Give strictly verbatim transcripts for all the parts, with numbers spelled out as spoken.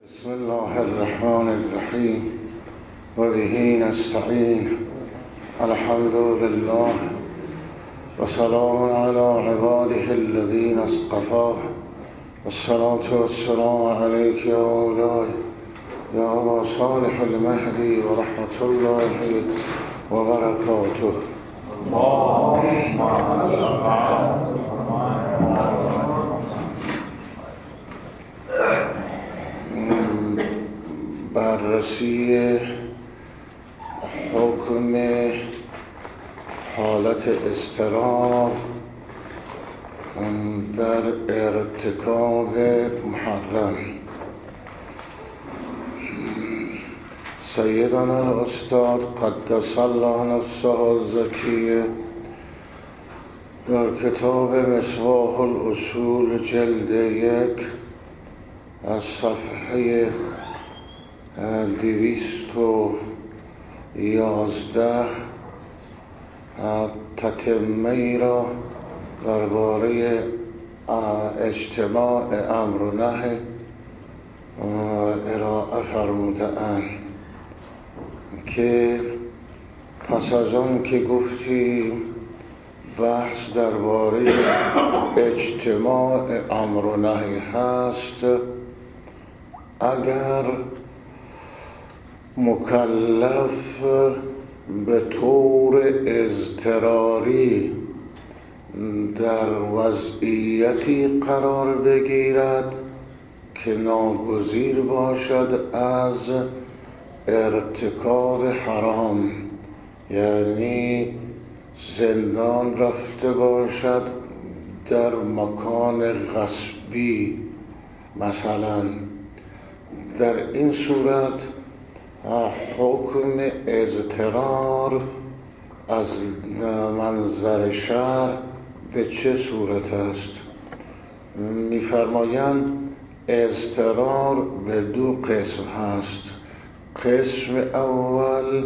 بسم الله الرحمن الرحیم و به نستعین. الحمد لله و سلام علی عباده الذین اصطفاه والصلاة والسلام علیک یا مولاي یا ابا صالح المهدی و رحمت الله و برکاته. بررسی حکم حالت اضطرار در ارتکاب محرم. سیدنا الاستاد قدس الله نفسه الزکیه در کتاب مصباح الاصول جلد یک از صفحه دویست و یازده تتمه ای را درباره اجتماع امر و نهی ارائه فرموده‌اند که پس از آن که گفتیم بحث درباره اجتماع امر و نهی هست، اگر مکلف به طور اضطراری در وضعیتی قرار بگیرد که ناگزیر باشد از ارتکاب حرام، یعنی زندان رفته باشد در مکان غصبی مثلا، در این صورت حکم اضطرار از منظر شرع به چه صورت است؟ می‌فرمایند اضطرار به دو قسم هست. قسم اول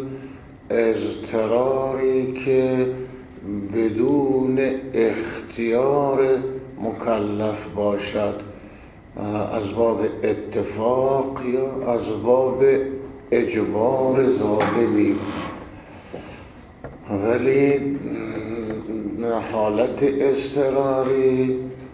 اضطراری که بدون اختیار مکلف باشد، از باب اتفاق یا از باب اجبار ظالمی، ولی حالت اضطراری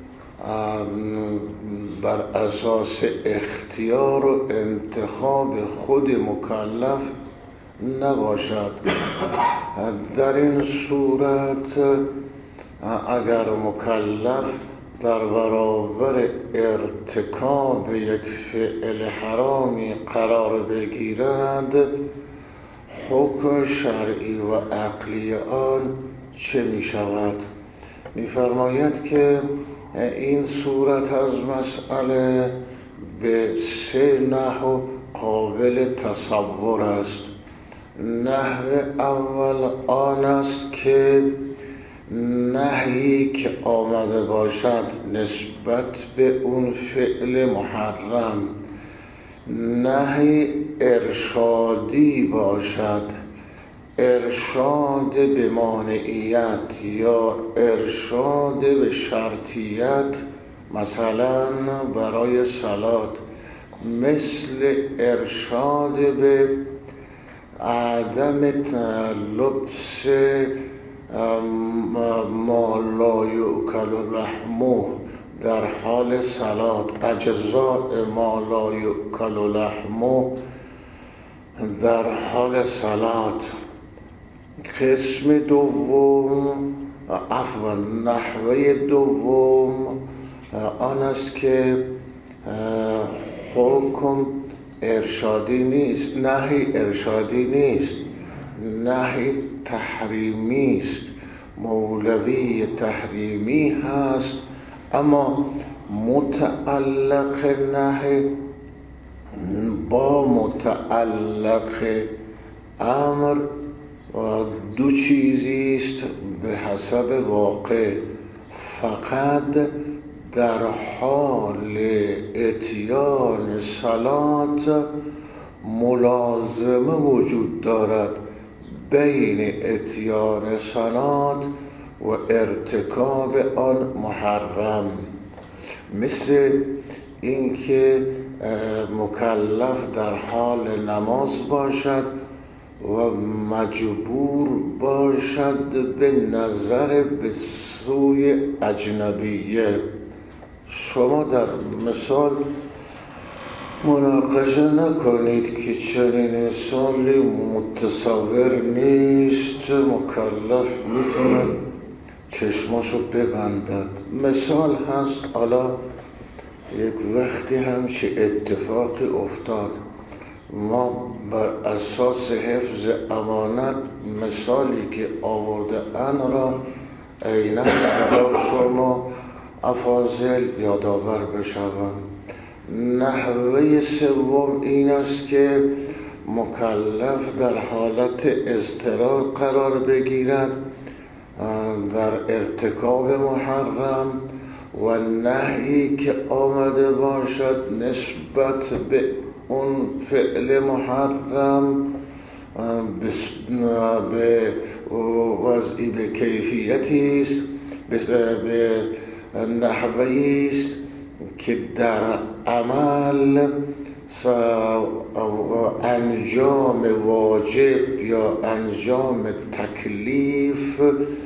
بر اساس اختیار و انتخاب خود مکلف نباشد. در این صورت اگر مکلف در برابر ارتکاب یک فعل حرامی قرار بگیرد، حکم شرعی و عقلی آن چه می شود؟ می فرماید که این صورت از مسئله به سه نحو قابل تصور است. نحو اول آن است که نهی که آمده باشد نسبت به اون فعل محرم، نهی ارشادی باشد، ارشاد به مانعیت یا ارشاد به شرطیت، مثلا برای صلات، مثل ارشاد به عدم لبس ما لا یؤکل لحمه در حال صلات، اجزاء ما لا یؤکل لحمه در حال صلات. قسم دوم، عفوا نحوه دوم آن است که حکم ارشادی نیست، نهی ارشادی نیست، نهی تحریمی است، مولوی تحریمی هست، اما متعلق نهی با متعلق امر دو چیزی است به حسب واقع. فقط در حال اتیان صلات ملازمه وجود دارد بین اتیان صلات و ارتکاب آن محرم، مثل اینکه مکلف در حال نماز باشد و مجبور باشد به نظر به سوی اجنبیه. شما در مثال مناقشه نکنید که چنین مثالی متصور نیست، مکلف میتونه چشماشو ببندد. مثال هست، حالا یک وقتی همچی اتفاقی افتاد، ما بر اساس حفظ امانت مثالی که آورده ان را عیناً برای شما افاضل یادآور بشوم. نحوه سوم این است که مکلف در حالت اضطرار قرار بگیرد در ارتکاب محرم و نهی که آمده باشد نسبت به اون فعل محرم به وضعی به کیفیتی است، به نحوی است که در عمل انجام واجب یا انجام تکلیف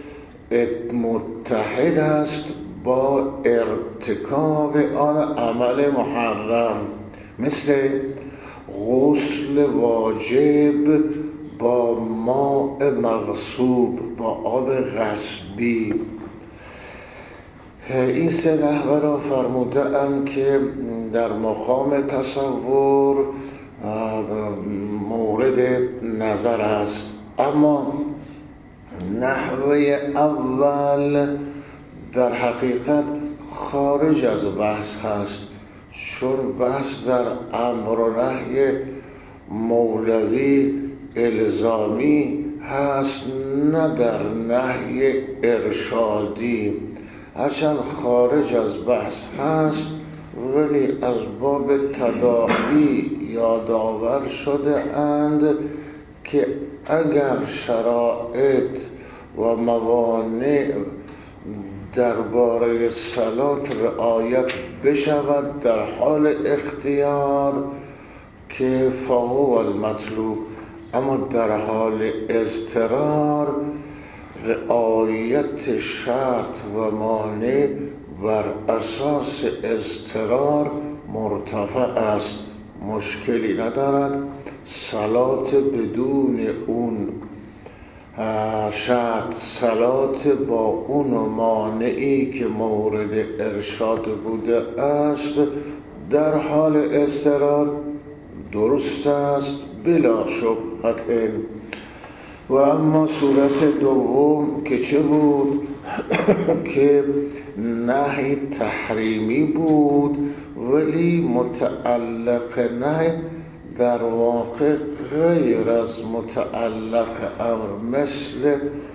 متحد است با ارتکاب آن عمل محرم، مثل غسل واجب با ماء مغصوب، با آب غصبی. این سه نحوه را فرموده ام که در مقام تصور مورد نظر است. اما نحوه اول در حقیقت خارج از بحث هست، چون بحث در امر و نهی مولوی الزامی هست، نه در نهی ارشادی. هرچند خارج از بحث هست ولی از باب تداعی یادآور شده اند که اگر شرایط و موانع درباره صلات رعایت بشود در حال اختیار که فهو المطلوب، اما در حال اضطرار رعایت شرط و مانع بر اساس اضطرار مرتفع است، مشکلی ندارد. صلات بدون اون شرط، صلات با اون مانعی که مورد ارشاد بوده است در حال اضطرار درست است بلا شبهه. و اما صورت دوم که چه بود؟ که نهی تحریمی بود ولی متعلق نهی در واقع غیر از متعلق امر، مثل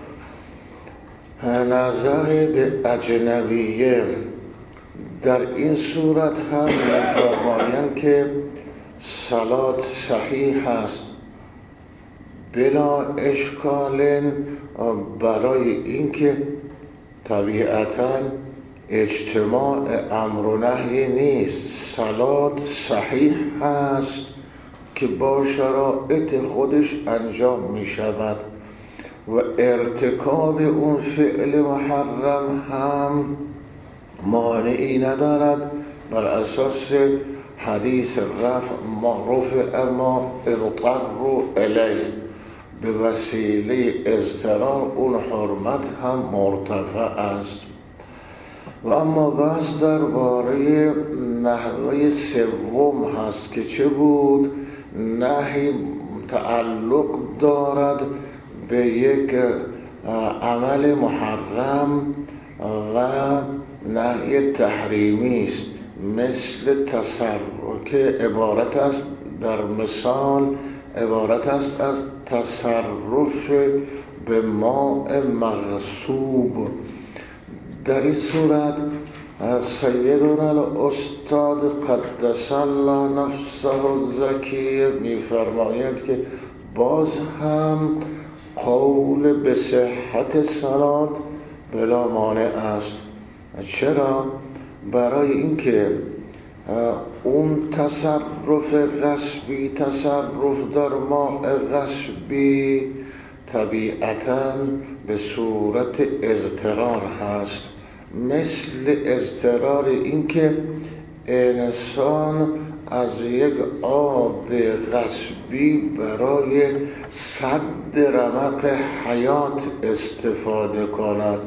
نظر به اجنبیه. در این صورت هم می‌فرمایند که صلات صحیح است بلا اشکال، برای اینکه طبیعتاً اجتماع امر و نهی نیست. صلات صحیح است که با شرایط خودش انجام می شود و ارتکاب اون فعل محرم هم مانعی ندارد، بر اساس حدیث رفع معروف اما اضطروا الیه، به وسیله اضطرار اون حرمت هم مرتفع است. و اما بحث درباره نحوه سوم هست که چه بود؟ نهی تعلق دارد به یک عمل محرم و نهی تحریمی است، مثل تصرف که عبارت است در مثال عبارت است از تصرف به ماء مغصوب. در این صورت سیدنا الاستاد قدس الله نفسه الزکیه می‌فرماید که باز هم قول به صحت صلات بلا مانع است. چرا؟ برای اینکه اون تصرف غصبی، تصرف در ماء غصبی طبیعتاً به صورت اضطرار هست، مثل اضطرار این که انسان از یک آب غصبی برای سد رمق حیات استفاده کند.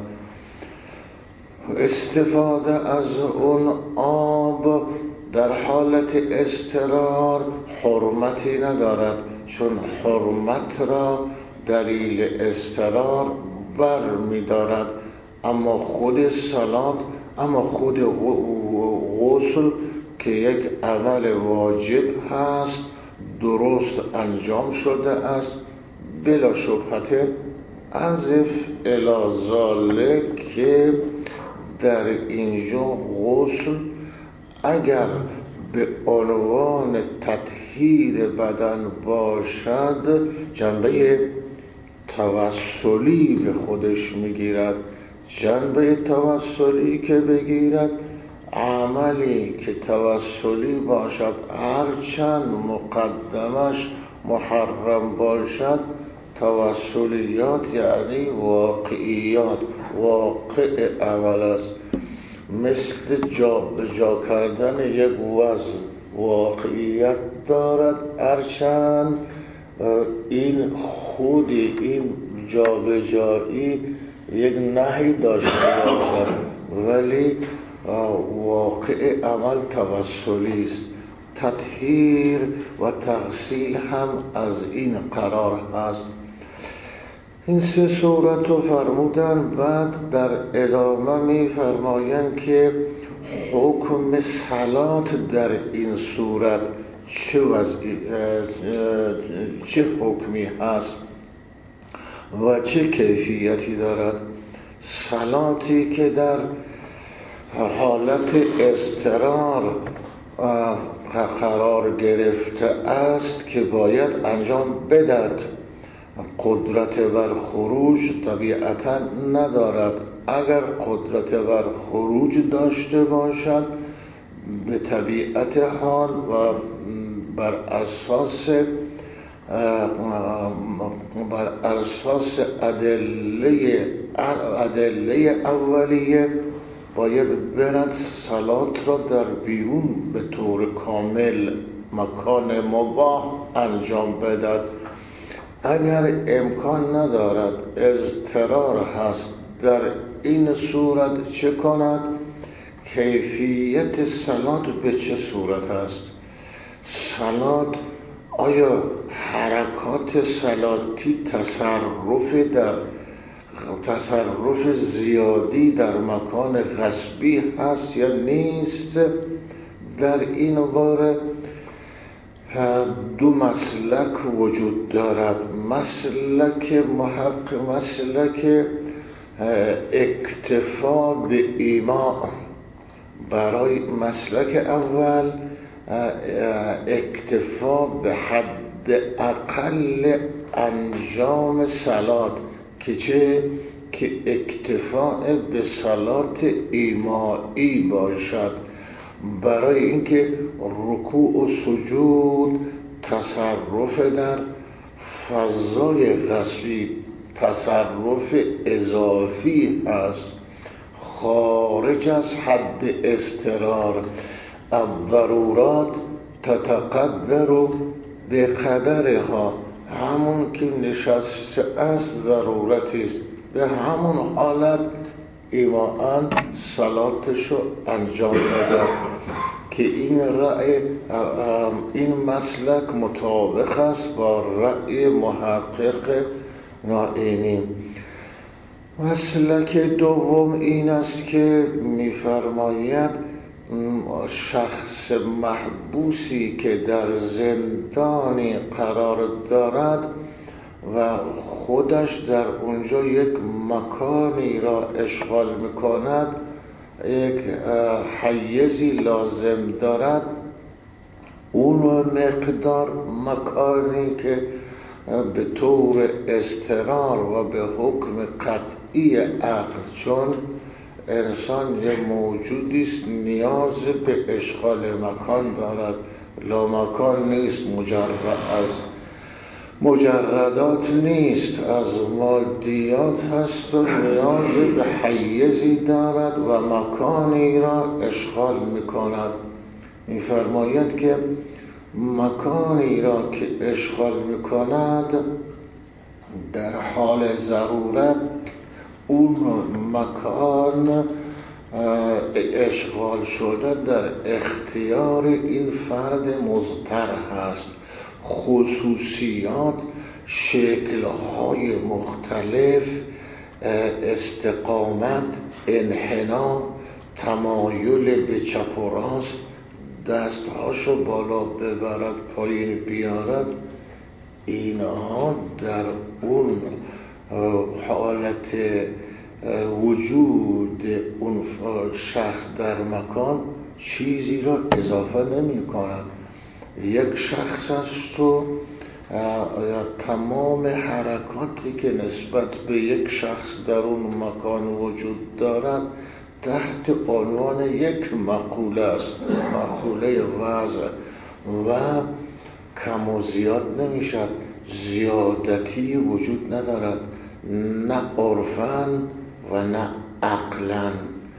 استفاده از اون آب در حالت اضطرار حرمتی ندارد، چون حرمت را دلیل اضطرار بر می دارد. اما خود صلات، اما خود غسل که یک عمل واجب هست، درست انجام شده است، بلا شبهه عزف الی ذالک که در اینجا غسل اگر به عنوان تطهیر بدن باشد جنبه توسلی به خودش میگیرد. جنبه توسلی که بگیرد، عملی که توسلی باشد هرچند مقدمش محرم باشد، توسلیات یعنی واقعیات، واقع عمل است. مثل جا به جا کردن یک وزن واقعیت دارد، هرچند این خود این جا به جایی یک نهی داشته باشد، ولی واقع عمل توسلی است. تطهیر و تغسیل هم از این قرار هست. این سه صورت رو فرمودن. بعد در ادامه می فرمایند که حکم صلات در این صورت چه وضعی، چه حکمی هست و چه کیفیتی دارد. صلاتی که در حالت اضطرار قرار گرفته است که باید انجام بدهد، قدرت بر خروج طبیعتا ندارد. اگر قدرت بر خروج داشته باشد به طبیعت حال و بر اساس بر اساس ادله ادله اولیه باید برد صلات را در بیرون به طور کامل مکان مباح انجام بدهد. اگر امکان ندارد، اضطرار هست، در این صورت چه کند؟ کیفیت صلات به چه صورت است؟ صلات آیا حرکات صلاتی تصرف در تصرف زیادی در مکان غصبی هست یا نیست؟ در این باره دو مسلک وجود دارد. مسلک محق مسلک اکتفا به ایما. برای مسلک اول اکتفا به حد اقل انجام صلات که چه؟ که اکتفا به صلات ایمایی باشد. برای اینکه رکوع و سجود تصرف در فضای غصبی، تصرف اضافی است، خارج از حد اضطرار. الضرورات تتقدر به قدرها. همون که نشسته است ضرورتی است، به همون حالت ایمان صلاتشو انجام بده که این رأی این مسلک مطابق است با رأی محقق نائینی. مسلک دوم این است که می‌فرماید شخص محبوسی که در زندانی قرار دارد و خودش در اونجا یک مکانی را اشغال میکند، یک حیزی لازم دارد، اون مقدار مکانی که به طور اضطرار و به حکم قطعی عقل، چون انسان یه موجودی است نیاز به اشغال مکان دارد، لامکان نیست، مجرد از مجردات نیست، از مادیات هست و نیاز به حیزی دارد و مکانی را اشغال میکند. میفرماید که مکانی را که اشغال میکند در حال ضرورت اون مکان اشغال شده در اختیار این فرد مضطر هست. خصوصیات، شکل‌های مختلف، استقامت، انحنا، تمایل به چپ و راست، دستهاشو بالا ببرد پایین بیارد، اینها در اون حالت وجود اون شخص در مکان چیزی را اضافه نمی کنند. یک شخص است و تمام حرکاتی که نسبت به یک شخص در اون مکان وجود دارد تحت عنوان یک مقوله است، مقوله وضع، و کم و زیاد نمیشد، زیادتی وجود ندارد، نه عرفاً و نه عقلاً.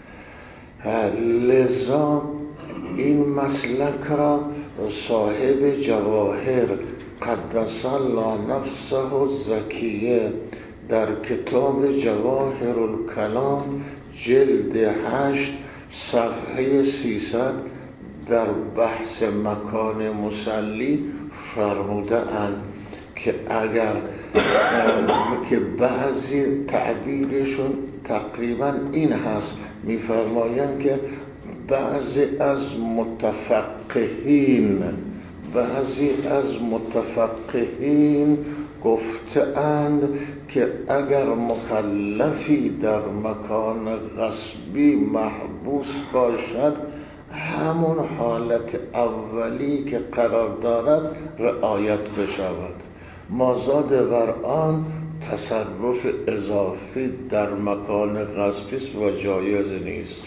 لذا این مسلک را صاحب جواهر قدس الله نفسه الزکیه در کتاب جواهر الکلام جلد هشت صفحه سیصد در بحث مکان مصلی فرموده اند که اگر که بعضی تعبیرشون تقریبا این هست، میفرمایند که بعضی از متفقهین بعضی از متفقهین گفتند که اگر مکلفی در مکان غصبی محبوس باشد همون حالت اولی که قرار دارد رعایت بشود، مازاد بر آن تصرف اضافی در مکان غصبی است و جایز نیست.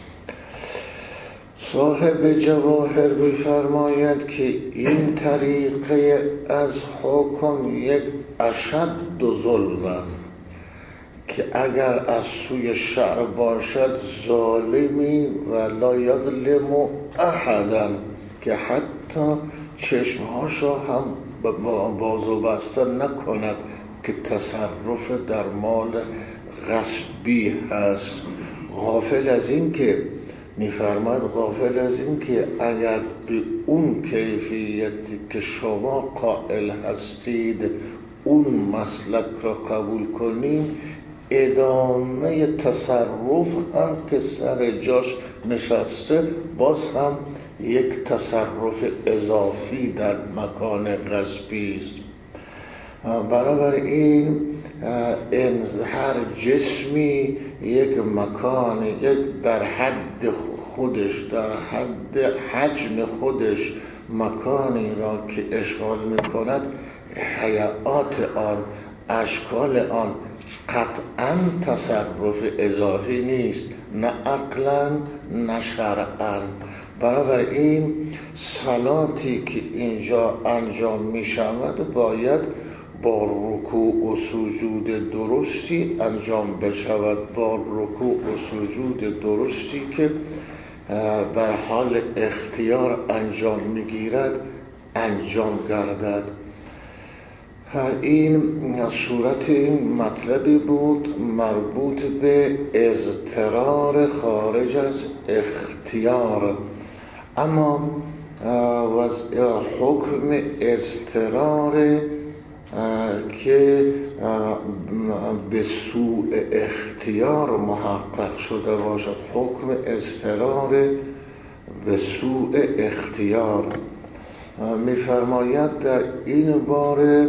صاحب جواهر می‌فرماید که این طریقه از حکم یک اشد ظلم که اگر از سوی شرع باشد ظالمی و لا یظلم احدا، که حتی چشمهاشو هم باز و بسته نکند که تصرف در مال غصبی هست. غافل از این که می‌فرماید غافل از این که اگر به اون کیفیتی که شما قائل هستید اون مسلک را قبول کنیم، ادامه تصرف هم که سر جاش نشسته باز هم یک تصرف اضافی در مکان غصبی است. بنابراین هر جسمی یک مکان، یک در حد خودش، در حد حجم خودش مکانی را که اشغال می‌کند، هیئات آن، اشکال آن قطعاً تصرف اضافی نیست، نه عقلاً نه شرعاً. بنابراین صلاتی که اینجا انجام می شود باید با رکوع و سجود درستی انجام بشود، با رکوع و سجود درستی که در حال اختیار انجام میگیرد انجام گردد. این صورت این مطلبی بود مربوط به اضطرار خارج از اختیار. اما حکم اضطرار که به سوء اختیار محقق شده باشد، حکم اضطرار به سوء اختیار، می‌فرماید در این باره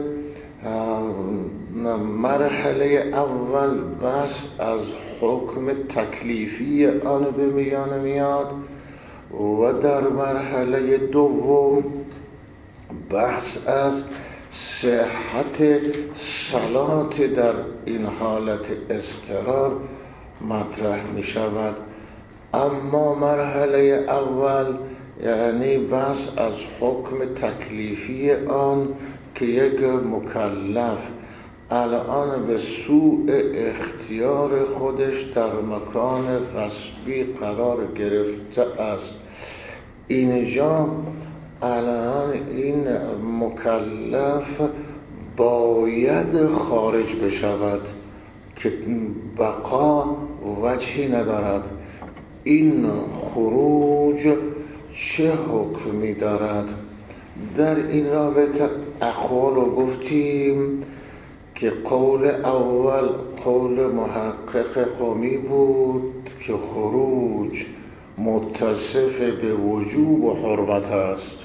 مرحله اول بس از حکم تکلیفی آن به میان میاد و در مرحله دوم بحث از صحت صلات در این حالت اضطرار مطرح می شود. اما مرحله اول یعنی بحث از حکم تکلیفی آن که یک مکلف الان به سوء اختیار خودش در مکان غصبی قرار گرفته است. اینجا الان این مکلف باید خارج بشود که بقا وجهی ندارد. این خروج چه حکمی دارد؟ در این رابطه اقوال رو گفتیم که قول اول قول محقق قمی بود که خروج متصف به وجوب و حرمت است.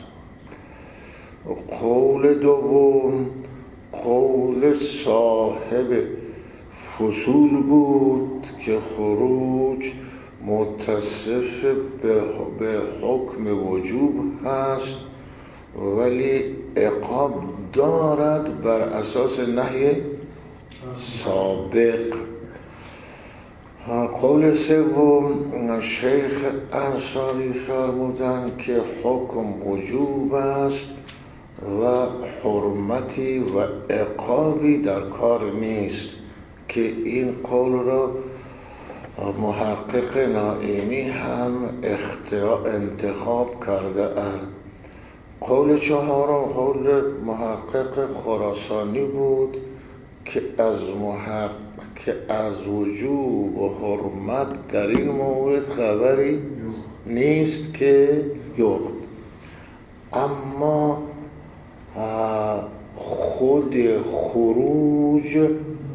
قول دوم قول صاحب فصول بود که خروج متصف به حکم وجوب هست ولی عقاب دارد بر اساس نهی سابق. قول سوم شیخ انصاری فرمودند که حکم وجوب است و حرمتی و عقابی در کار نیست که این قول را محقق نائینی هم انتخاب کرده اند. قول چهارم قول محقق خراسانی بود که از محقق که از وجوب و حرمت در این مورد خبری نیست که یوقت، اما خود خروج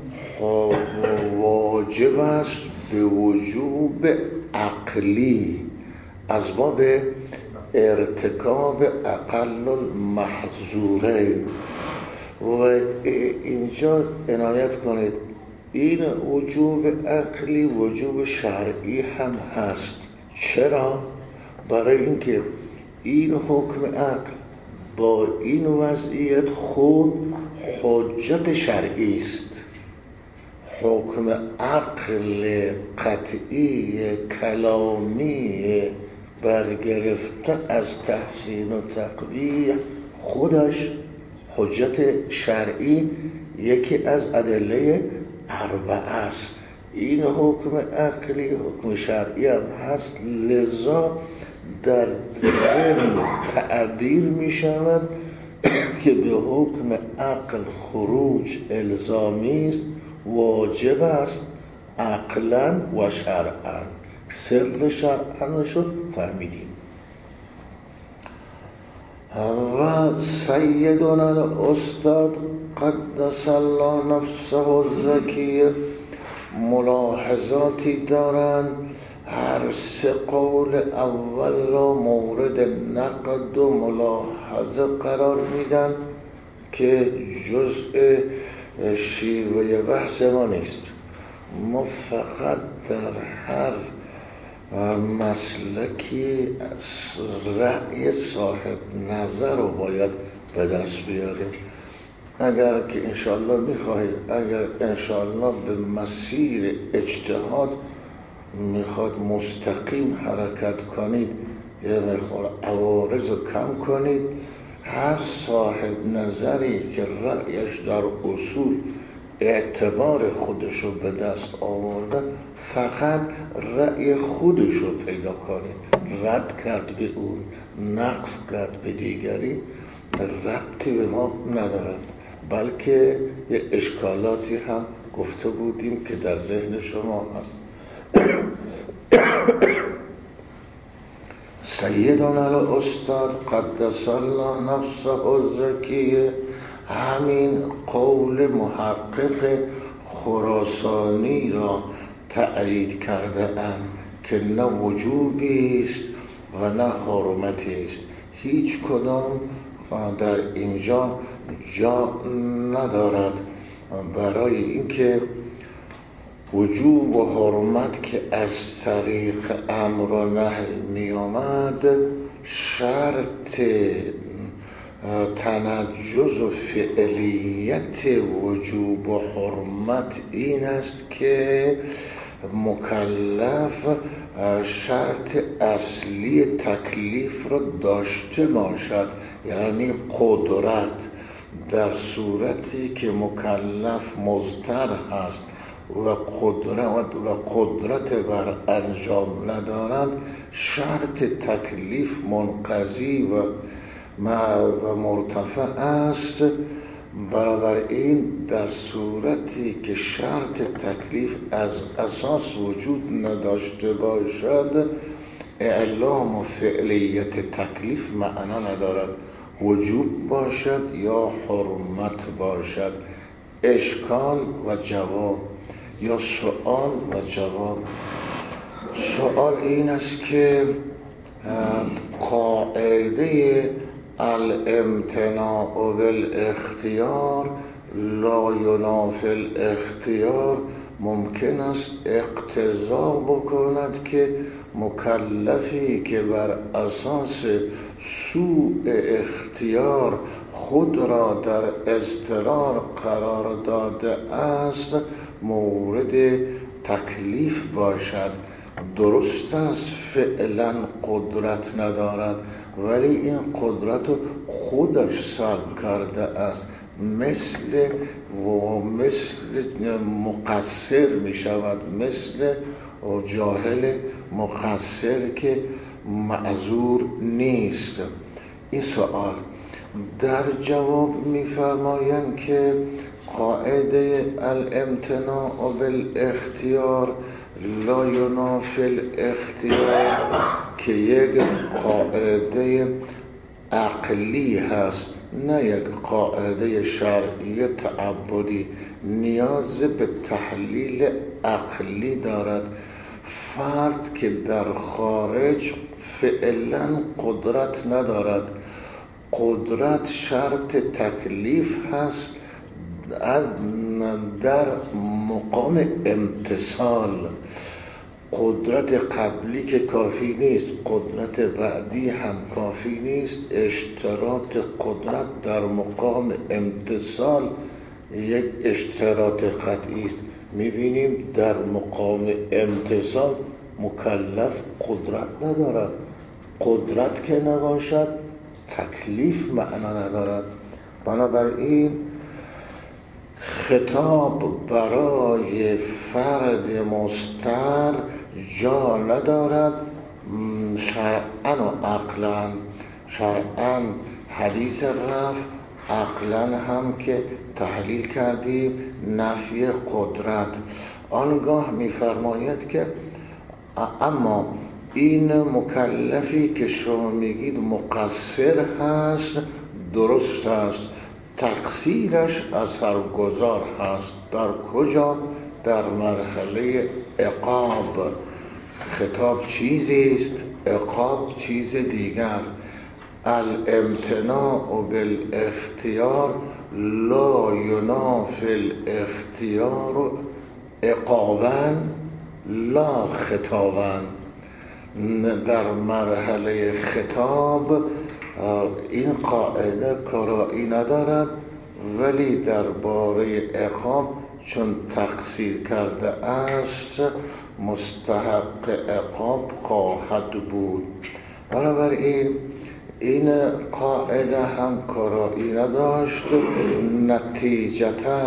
واجب است به وجوب عقلی از باب ارتکاب اقل المحظورین. و اینجا عنایت کنید این وجوب عقلی وجوب شرعی هم هست. چرا؟ برای اینکه این حکم عقل با این وضعیت خود حجت شرعی است. حکم عقل قطعی کلامی برگرفته از تحسین و تقبیح خودش حجت شرعی یکی از ادله اربعه است. این حکم عقلی حکم شرعی هم هست، لذا در ذهن تعبیر می شود که به حکم عقل خروج الزامی است، واجب است عقلا و شرعا. سر شرعا شد فهمیدیم. و سیدنا الاستاد قدس الله نفسه الزکیه ملاحظاتی دارند. هر سه قول اول را مورد نقد و ملاحظه قرار میدن که جزء شیوه بحث ما نیست. ما فقط در هر مسلکی رأی صاحب نظر رو باید به دست بیاریم. اگر که انشاءالله میخواهید اگر انشاءالله به مسیر اجتهاد میخواد مستقیم حرکت کنید یه مقدار عوارض رو کم کنید، هر صاحب نظری که رأیش در اصول اعتبار خودشو به دست آورده فقط رأی خودشو پیدا کنید. رد کرد به اون، نقص کرد به دیگری، ربطی به ما ندارد، بلکه یه اشکالاتی هم گفته بودیم که در ذهن شما هست. سیدنا الاستاد قدس الله نفسه الزکیه همین قول محقق خراسانی را تأیید کرده اند که نه وجوبی است و نه حرمتی است. هیچ کدام در اینجا جا ندارد، برای اینکه وجوب و حرمت که از طریق امر و نهی می آمد شرط تنجز و فعلیت وجوب و حرمت این است که مکلف شرط اصلی تکلیف را داشته باشد، یعنی قدرت. در صورتی که مکلف مضطر هست و قدرت و قدرت بر انجام ندارد، شرط تکلیف منقضی و و مرتفع است. بنابراین در صورتی که شرط تکلیف از اساس وجود نداشته باشد، اعلام و فعلیت تکلیف معنا ندارد. وجوب باشد یا حرمت باشد، اشکال و جواب یا سؤال و جواب. سؤال این است که قاعده الامتناع بالاختیار لا ینافی الاختیار ممکن است اقتضا بکند که مکلفی که بر اساس سوء اختیار خود را در اضطرار قرار داده است مورد تکلیف باشد. درست است فعلا قدرت ندارد، ولی این قدرت رو خودش سلب کرده است. مثل و مثل مقصر می شود، مثل جاهل مقصر که معذور نیست. این سوال در جواب می فرمایند که قاعده الامتناع بالاختیار لا ینافی الاختیار که یک قاعده عقلی هست، نه یک قاعده شرعی تعبدی، نیاز به تحلیل عقلی دارد. فرد که در خارج فعلا قدرت ندارد، قدرت شرط تکلیف هست از در مقام امتصال. قدرت قبلی که کافی نیست، قدرت بعدی هم کافی نیست. اشتراط قدرت در مقام امتصال یک اشتراط قطعی است. میبینیم در مقام امتصال مکلف قدرت ندارد. قدرت که نباشد تکلیف معنا ندارد. بنابراین خطاب برای فرد مضطر جا ندارد شرعاً و عقلاً. شرعاً حدیث رفع، عقلاً هم که تحلیل کردیم نفی قدرت. آنگاه می‌فرماید که اما این مکلفی که شما میگید مقصر هست، درست است، تقصیرش اثرگذار هست. در کجا؟ در مرحله عقاب. خطاب چیزی است، عقاب چیز دیگر. الامتناع بالاختیار لا ینافی الاختیار عقابا لا خطابا. در مرحله خطاب این قاعده کارایی ندارد، ولی درباره عقاب چون تقصیر کرده است مستحق عقاب خواهد بود. بنابراین این قاعده هم کارایی نداشت. نتیجتاً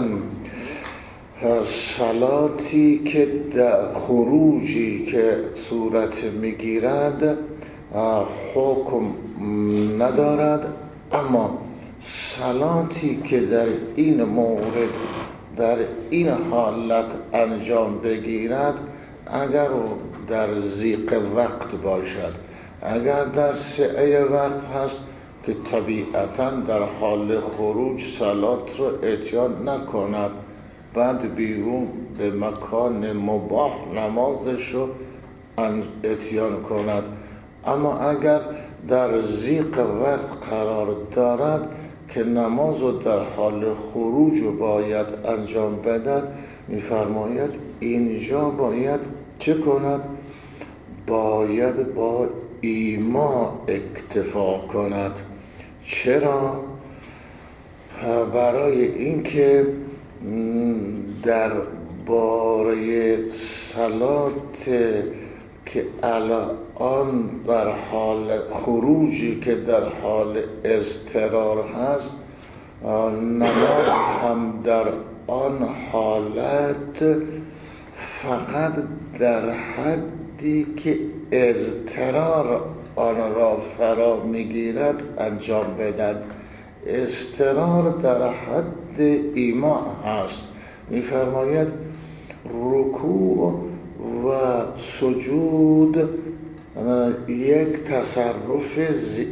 صلاتی که خروجی که صورت میگیرد حکم ندارد، اما صلاتی که در این مورد در این حالت انجام بگیرد، اگر در ضیق وقت باشد، اگر در سعه وقت هست که طبیعتاً در حال خروج صلات رو اتیان نکند، بعد بیرون به مکان مباح نمازش رو اتیان کند. اما اگر در ضیق وقت قرار دارد که نماز رو در حال خروج رو باید انجام بدهد، می‌فرماید اینجا باید چه کند؟ باید با ایما اکتفا کند. چرا؟ برای اینکه در درباره صلات که الان در حال خروجی که در حال اضطرار هست، نماز هم در آن حالت فقط در حدی که اضطرار آن را فرا میگیرد انجام بدن. اضطرار در حد ایما هست. میفرماید رکوع و سجود یک تصرف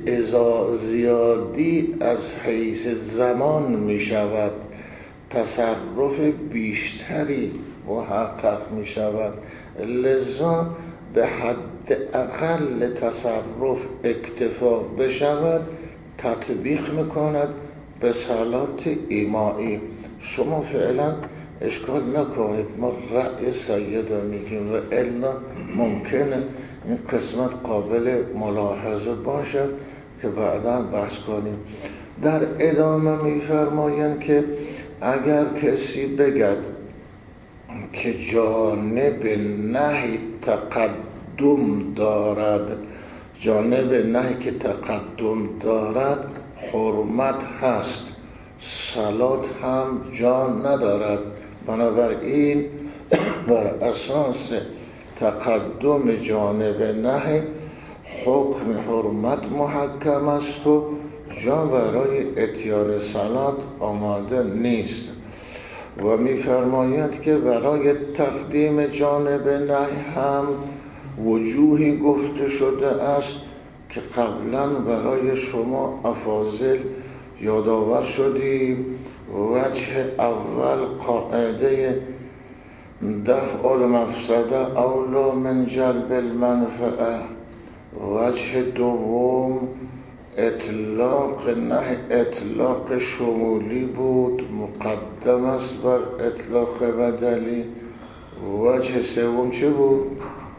زیادی از حیث زمان می شود، تصرف بیشتری محقق می شود، لذا به حد اقل تصرف اکتفا بشود تطبیق می کند به صلات ایمایی. شما فعلا اشکال نکنید، ما رأی سیده میگیم و الا ممکنه این قسمت قابل ملاحظه باشد که بعدا بحث کنیم. در ادامه میفرمایند که اگر کسی بگد که جانب نهی تقدم دارد، جانب نهی که تقدم دارد حرمت هست، صلات هم جا ندارد. بنابراین بر اساس تقدم جانب نهی حکم حرمت محکم است و جا برای اتیان صلات آماده نیست. و می‌فرماید که برای تقدیم جانب نهی هم وجوهی گفته شده است که قبلا برای شما افاضل یادآور شدیم. وجه اول قاعده دفع المفسده اولا من جلب المنفعه، وجه دوم اطلاق نه اطلاق شمولی بود مقدم است بر اطلاق بدلی. وجه سوم چه بود؟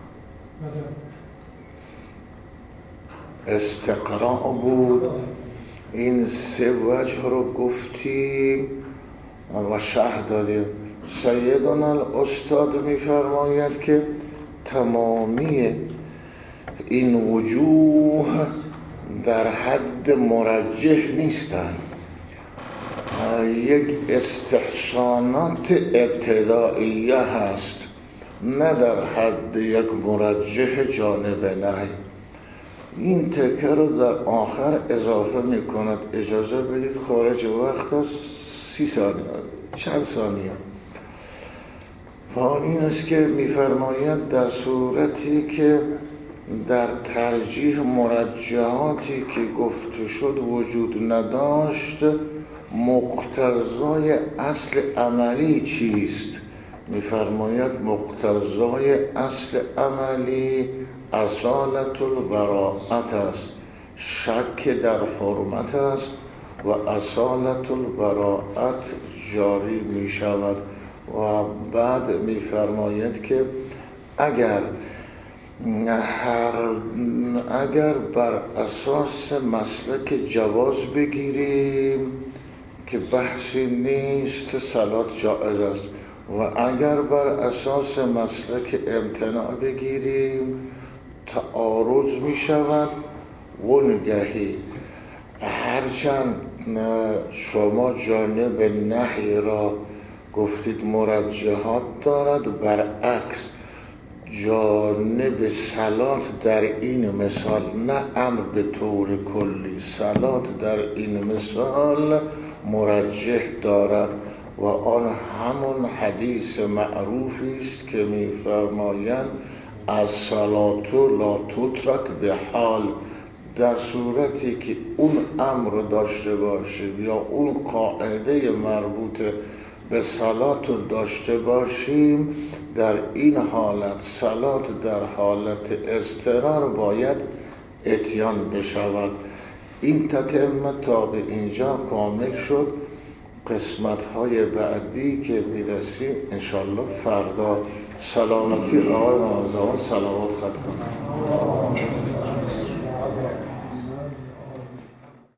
استقراء بود. این سه وجه رو گفتیم و شرح دادیم. سیدنا الاستاد میفرماید که تمامی این وجوه در حد مرجح نیستند، یک استحسانات ابتدائیه هست، نه در حد یک مرجح جانب نهی. این تکه رو در آخر اضافه می کند. اجازه بدید خارج وقت هست، سی ثانیه چند ثانیه. و این است که میفرماید در صورتی که در ترجیح مرجحاتی که گفته شد وجود نداشت، مقتضای اصل عملی چیست؟ میفرماید مقتضای اصل عملی اصالت البراءت است، شک در حرمت است و اصالت البراءت جاری می شود. و بعد میفرماید که اگر هر اگر بر اساس مسلک جواز بگیریم که بحثی نیست، صلات جائز است، و اگر بر اساس مسلک امتناع بگیریم تعارض می شود. ونگهی هرچند شما جانب نهی را گفتید مرجحات دارد، برعکس جانب صلات در این مثال، نه امر به طور کلی، صلات در این مثال مرجح دارد و آن همون حدیث معروفی است که می‌فرمایند الصلاة لا تترک به حال. در صورتی که اون امر داشته باشیم یا اون قاعده مربوط به صلات داشته باشیم، در این حالت صلات در حالت اضطرار باید اتیان بشود. این تتمه تا به اینجا کامل شد. قسمت های بعدی که میرسیم انشالله فردا. سلامتی آقای آزاد، سلامت خط کنم.